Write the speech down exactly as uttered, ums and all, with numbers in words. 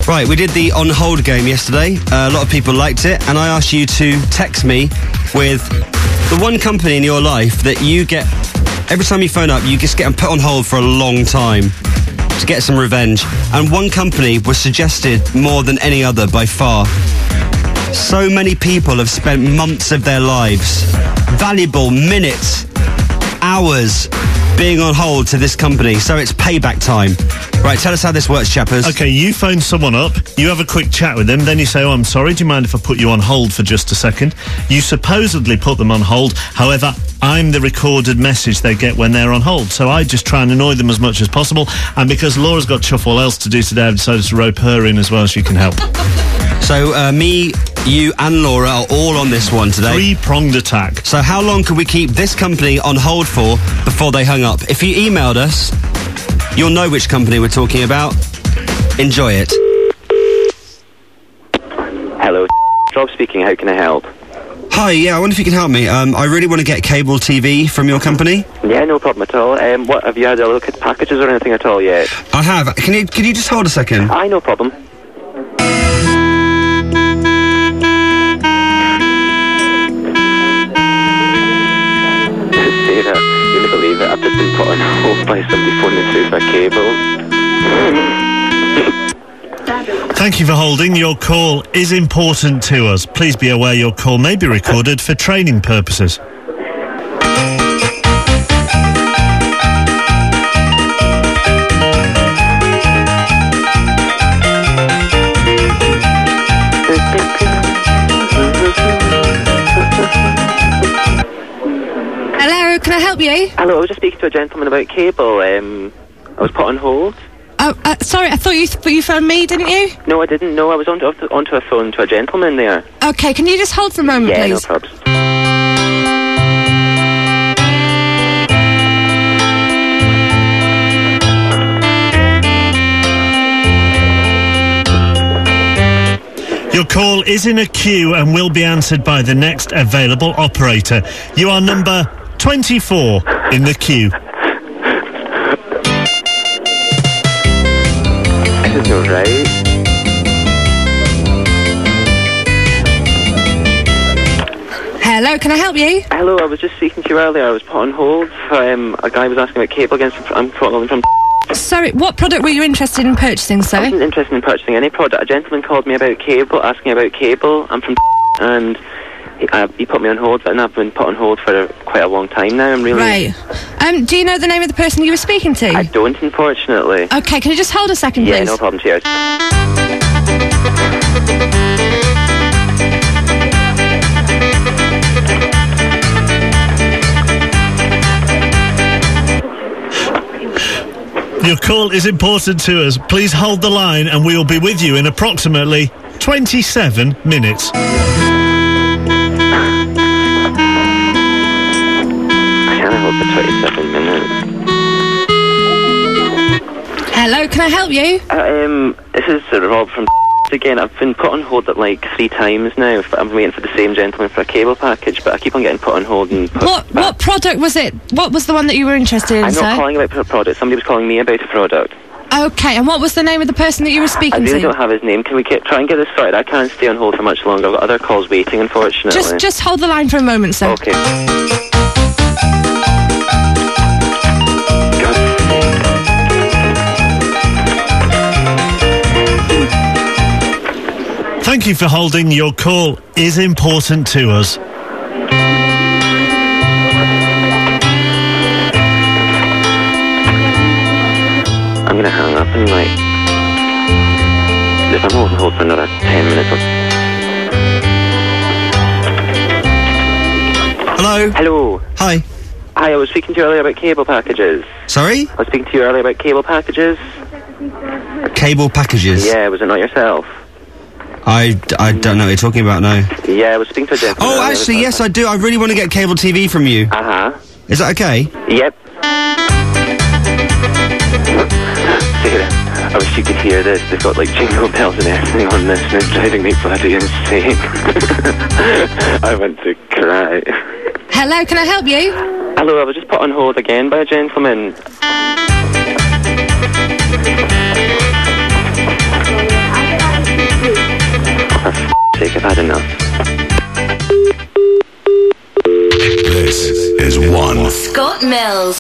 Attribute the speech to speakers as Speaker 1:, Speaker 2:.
Speaker 1: Right, we did the On Hold game yesterday. Uh, a lot of people liked it, and I asked you to text me with the one company in your life that you get... Every time you phone up, you just get put on hold for a long time to get some revenge. And one company was suggested more than any other by far. So many people have spent months of their lives, valuable minutes, hours, being on hold to this company. So it's payback time. Right, tell us how this works, chappers.
Speaker 2: OK, you phone someone up, you have a quick chat with them, then you say, oh, I'm sorry, do you mind if I put you on hold for just a second? You supposedly put them on hold, however, I'm the recorded message they get when they're on hold, so I just try and annoy them as much as possible, and because Laura's got chuff all else to do today, I've decided to rope her in as well as she can help.
Speaker 1: So, uh, me, you and Laura are all on this one today.
Speaker 2: Three-pronged attack.
Speaker 1: So how long could we keep this company on hold for before they hung up? If you emailed us, you'll know which company we're talking about. Enjoy it.
Speaker 3: Hello, Rob speaking. How can I help?
Speaker 1: Hi, yeah, I wonder if you can help me. Um, I really want to get cable T V from your company.
Speaker 3: Yeah, no problem at all. Um, what, have you had a look at packages or anything at all yet?
Speaker 1: I have. Can you, can you just hold a second?
Speaker 3: Aye, no problem. Sarah, you'll never believe it. I've just been put on hold by somebody phoning through for cable.
Speaker 2: Thank you for holding. Your call is important to us. Please be aware your call may be recorded for training purposes.
Speaker 4: Hello, can I help you?
Speaker 3: Hello, I was just speaking to a gentleman about cable. Um, I was put on hold.
Speaker 4: Oh, uh, sorry, I thought you th- you phoned me, didn't you?
Speaker 3: No, I didn't. No, I was on onto, onto a phone to a gentleman there.
Speaker 4: Okay, can you just hold for a moment,
Speaker 3: yeah,
Speaker 4: please?
Speaker 3: Yeah, no probs.
Speaker 2: Your call is in a queue and will be answered by the next available operator. You are number twenty-four in the queue.
Speaker 3: This is alright.
Speaker 4: Hello, can I help you?
Speaker 3: Hello, I was just speaking to you earlier. I was put on hold. Um, a guy was asking about cable against... I'm calling from...
Speaker 4: Sorry, what product were you interested in purchasing, sir?
Speaker 3: I wasn't interested in purchasing any product. A gentleman called me about cable, asking about cable. I'm from... and he, uh, he put me on hold, but I've been put on hold for a, quite a long time now. I'm really...
Speaker 4: Right. Um, do you know the name of the person you were speaking to?
Speaker 3: I don't, unfortunately.
Speaker 4: Okay, can you just hold a second,
Speaker 3: yeah,
Speaker 4: please?
Speaker 3: Yeah, no problem. Cheers.
Speaker 2: Your call is important to us. Please hold the line and we will be with you in approximately twenty-seven minutes.
Speaker 3: I can't hold for twenty-seven minutes.
Speaker 4: Hello, can I help you?
Speaker 3: Uh, um, this is uh, Rob from again. I've been put on hold at like three times now. I'm waiting for the same gentleman for a cable package, but I keep on getting put on hold and put
Speaker 4: What
Speaker 3: back.
Speaker 4: what product was it? What was the one that you were interested in,
Speaker 3: I'm
Speaker 4: sir?
Speaker 3: not calling about a product. Somebody was calling me about a product.
Speaker 4: Okay, and what was the name of the person that you were speaking
Speaker 3: I really
Speaker 4: to?
Speaker 3: don't have his name. Can we get, try and get this sorted? I can't stay on hold for much longer. I've got other calls waiting, unfortunately.
Speaker 4: Just just hold the line for a moment, sir.
Speaker 3: Okay.
Speaker 2: Thank you for holding. Your call is important to us.
Speaker 3: I'm going to hang up and, like, if I'm holding hold for another ten minutes.
Speaker 1: Hello?
Speaker 3: Hello.
Speaker 1: Hi.
Speaker 3: Hi, I was speaking to you earlier about cable packages.
Speaker 1: Sorry?
Speaker 3: I was speaking to you earlier about cable packages.
Speaker 1: Cable packages?
Speaker 3: Yeah, was it not yourself?
Speaker 1: I, I don't know what you're talking about now.
Speaker 3: Yeah, I was speaking to a gentleman.
Speaker 1: Oh, actually, yes, I do. I really want to get cable T V from you.
Speaker 3: Uh-huh.
Speaker 1: Is that okay?
Speaker 3: Yep. Sarah, I wish you could hear this. They've got, like, jingle bells and everything on this, and it's driving me bloody insane. I want to cry.
Speaker 4: Hello, can I help you?
Speaker 3: Hello, I was just put on hold again by a gentleman.
Speaker 5: This is one.
Speaker 6: Scott Mills.